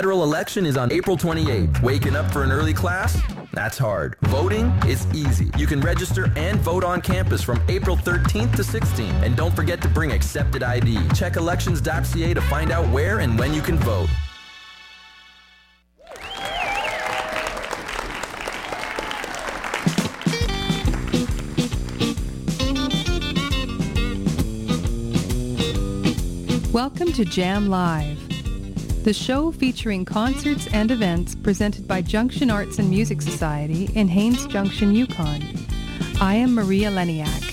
Federal election is on April 28th. Waking up for an early class? That's hard. Voting is easy. You can register and vote on campus from April 13th to 16th. And don't forget to bring accepted ID. Check elections.ca to find out where and when you can vote. Welcome to Jam Live, the show featuring concerts and events presented by Junction Arts and Music Society in Haines Junction, Yukon. I am Maria Leniak.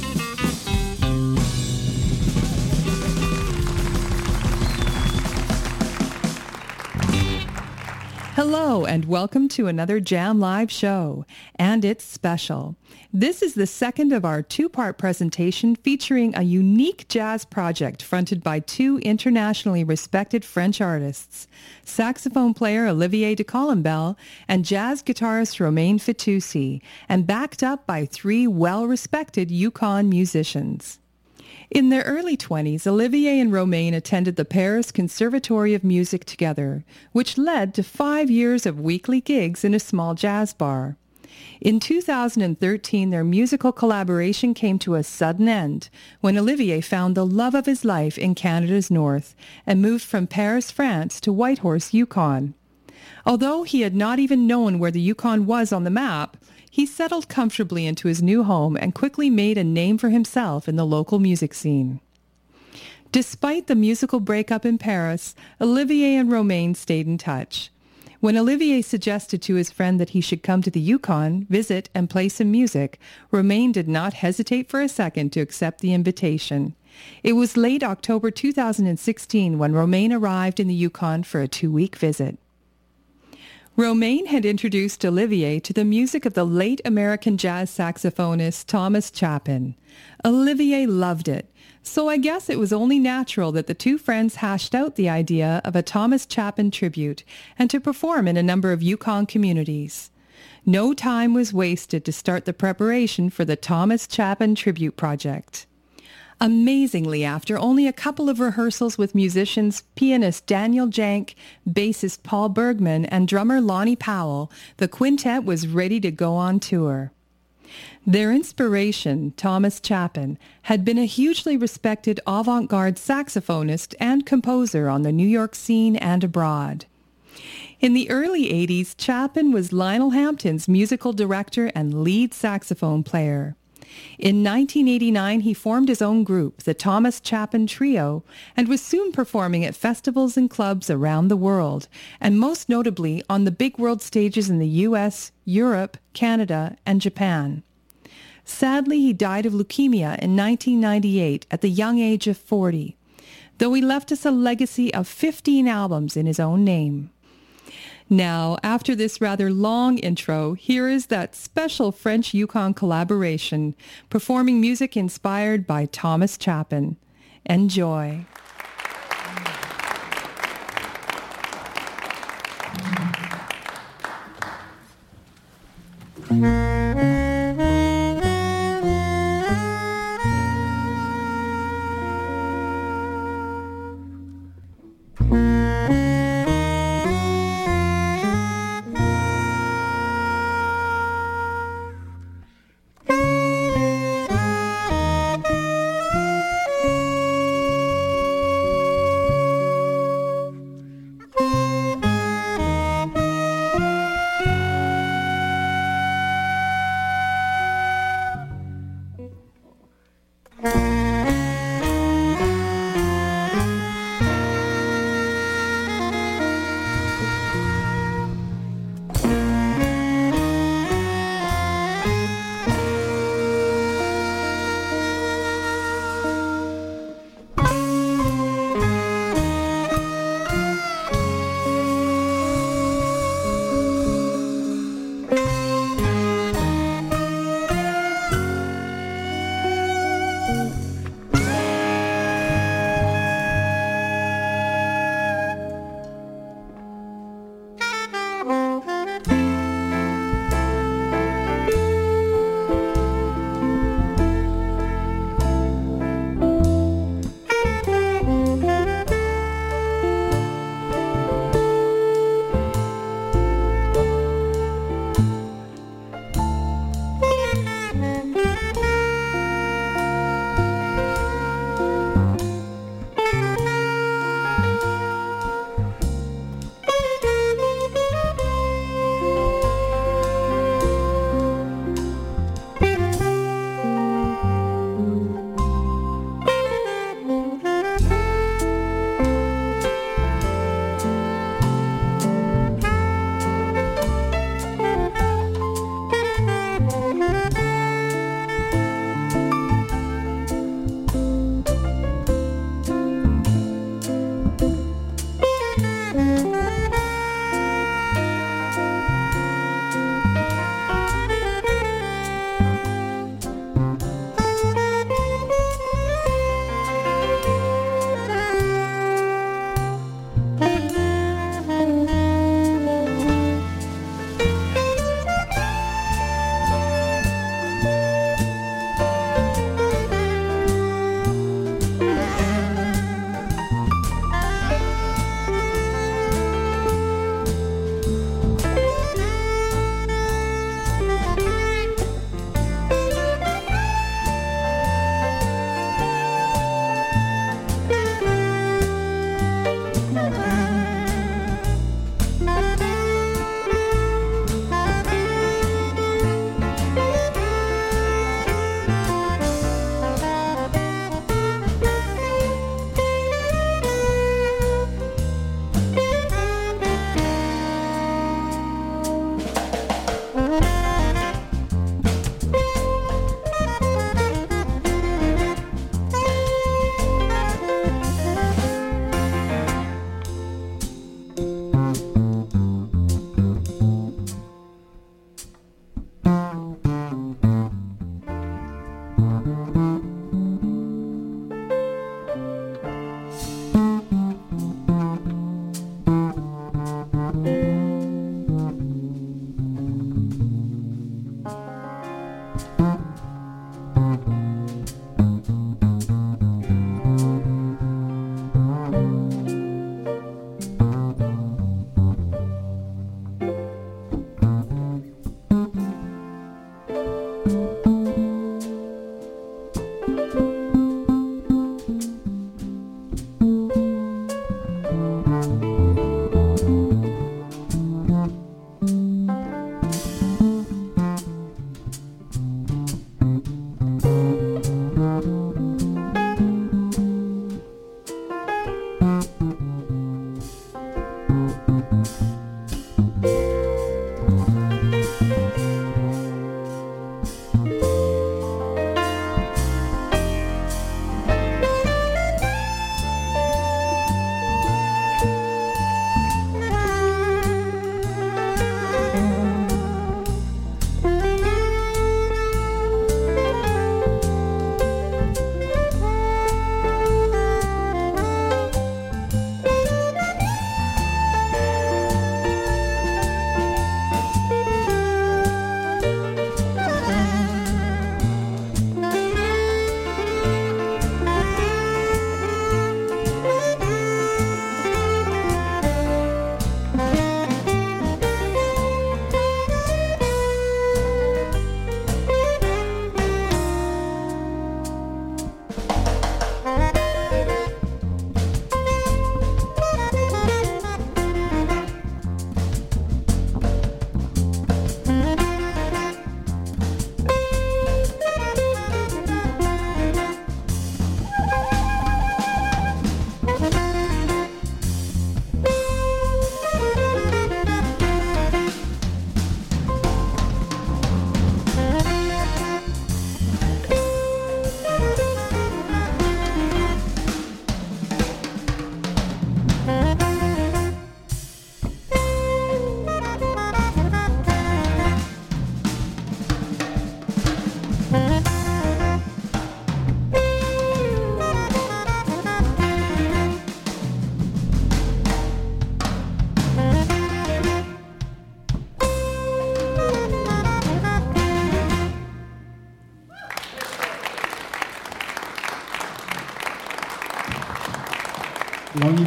Hello and welcome to another Jam Live show, and it's special. This is the second of our two-part presentation featuring a unique jazz project fronted by two internationally respected French artists, saxophone player Olivier de Colombel and jazz guitarist Romain Fitoussi, and backed up by three well-respected Yukon musicians. In their early 20s, Olivier and Romain attended the Paris Conservatory of Music together, which led to 5 years of weekly gigs in a small jazz bar. In 2013, their musical collaboration came to a sudden end when Olivier found the love of his life in Canada's north and moved from Paris, France to Whitehorse, Yukon. Although he had not even known where the Yukon was on the map, he settled comfortably into his new home and quickly made a name for himself in the local music scene. Despite the musical breakup in Paris, Olivier and Romain stayed in touch. When Olivier suggested to his friend that he should come to the Yukon, visit, and play some music, Romain did not hesitate for a second to accept the invitation. It was late October 2016 when Romain arrived in the Yukon for a 2-week visit. Romain had introduced Olivier to the music of the late American jazz saxophonist Thomas Chapin. Olivier loved it, so I guess it was only natural that the two friends hashed out the idea of a Thomas Chapin tribute and to perform in a number of Yukon communities. No time was wasted to start the preparation for the Thomas Chapin tribute project. Amazingly, after only a couple of rehearsals with musicians, pianist Daniel Jank, bassist Paul Bergman, and drummer Lonnie Powell, the quintet was ready to go on tour. Their inspiration, Thomas Chapin, had been a hugely respected avant-garde saxophonist and composer on the New York scene and abroad. In the early 80s, Chapin was Lionel Hampton's musical director and lead saxophone player. In 1989, he formed his own group, the Thomas Chapin Trio, and was soon performing at festivals and clubs around the world, and most notably on the big world stages in the U.S., Europe, Canada, and Japan. Sadly, he died of leukemia in 1998 at the young age of 40, though he left us a legacy of 15 albums in his own name. Now, after this rather long intro, here is that special French-Yukon collaboration, performing music inspired by Thomas Chapin. Enjoy.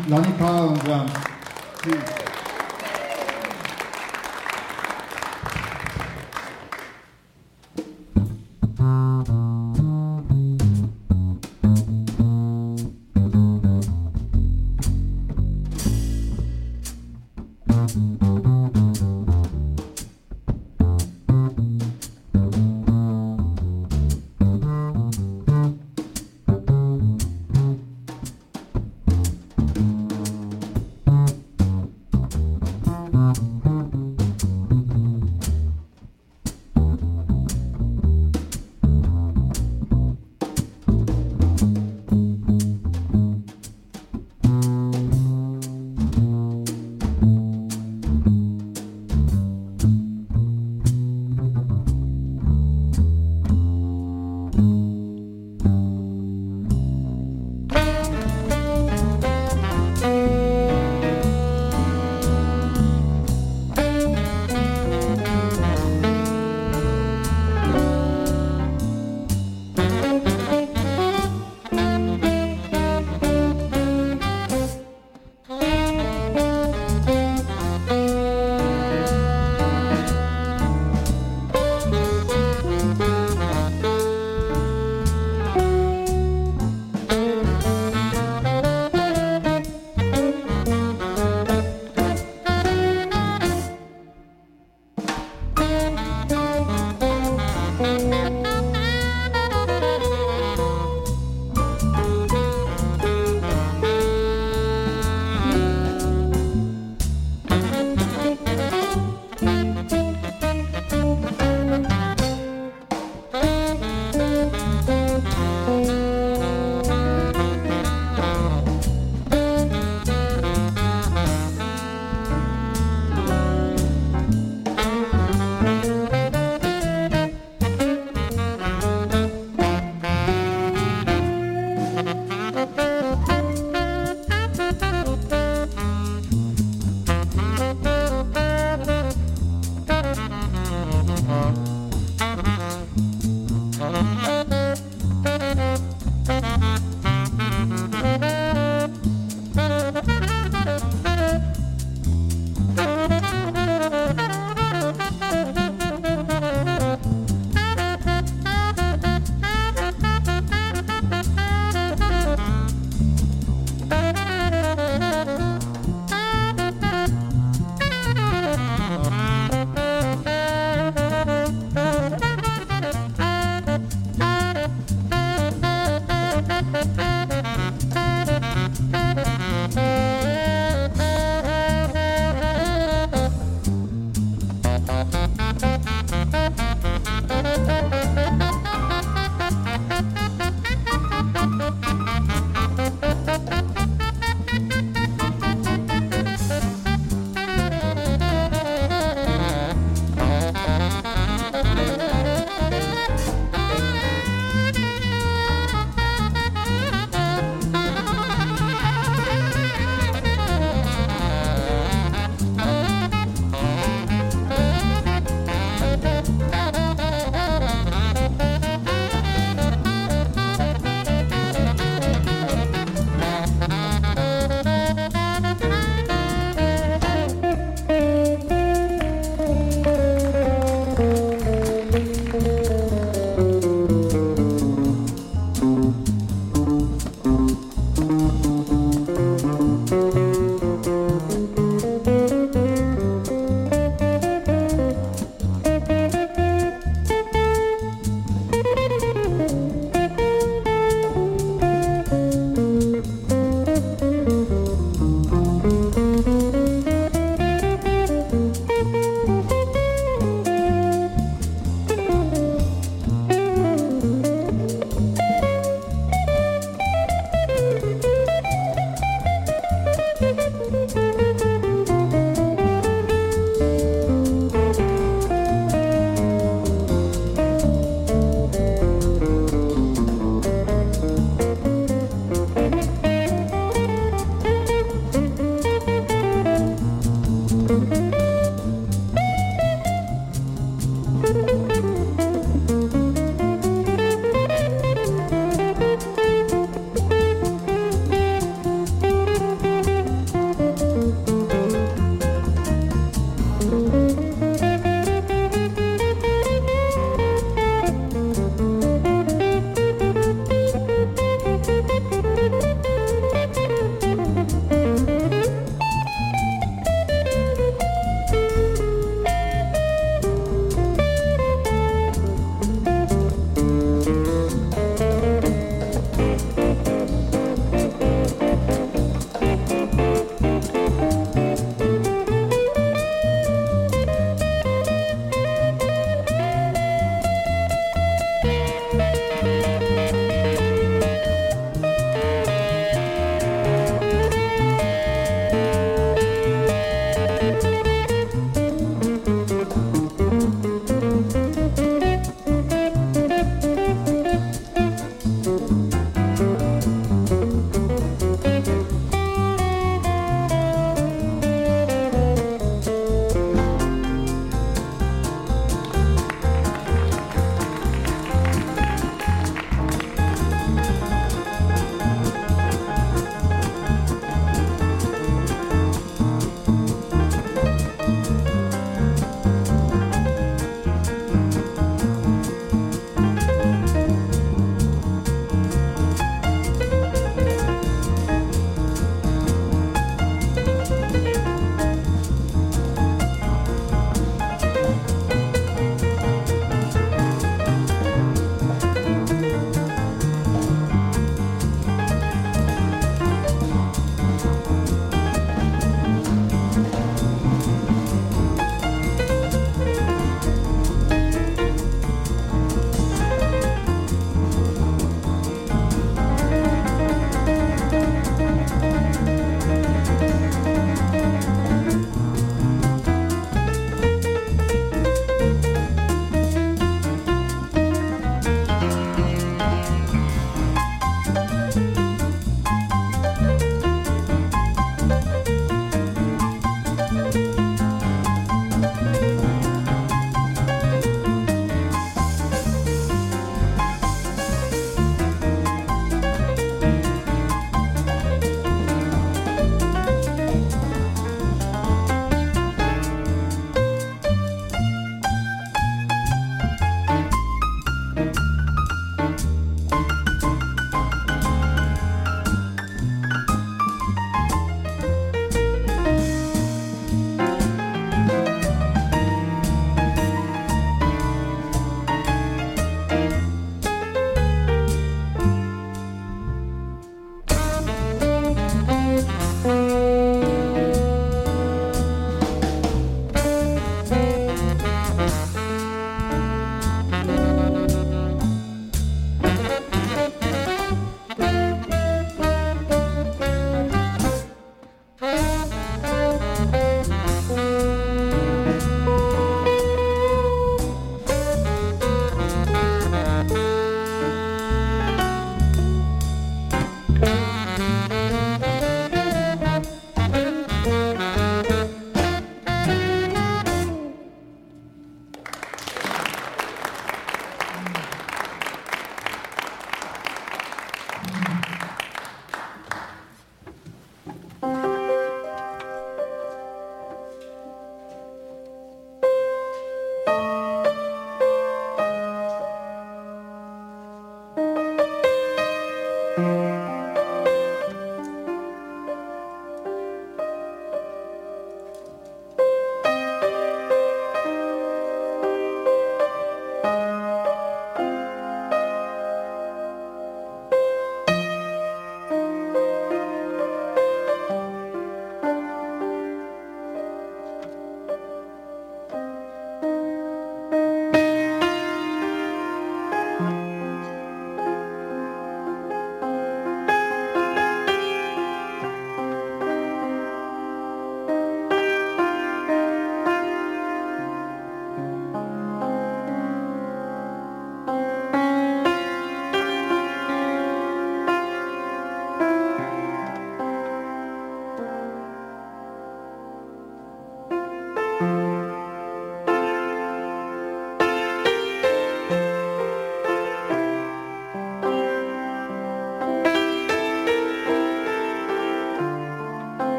Lonnie Powell on drums. Please.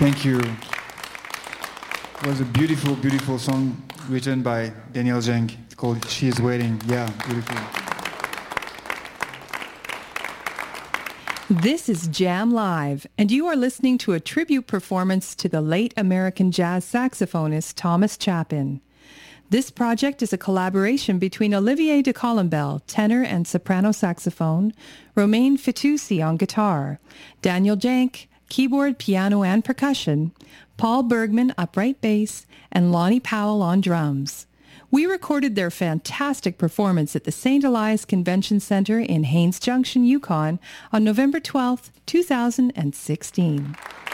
Thank you. It was a beautiful, beautiful song written by Daniel Zhang. It's called She Is Waiting. Yeah, beautiful. This is Jam Live, and you are listening to a tribute performance to the late American jazz saxophonist Thomas Chapin. This project is a collaboration between Olivier de Colombel, tenor and soprano saxophone, Romain Fitoussi on guitar, Daniel Jank, keyboard, piano, and percussion, Paul Bergman, upright bass, and Lonnie Powell on drums. We recorded their fantastic performance at the St. Elias Convention Center in Haines Junction, Yukon on November 12, 2016.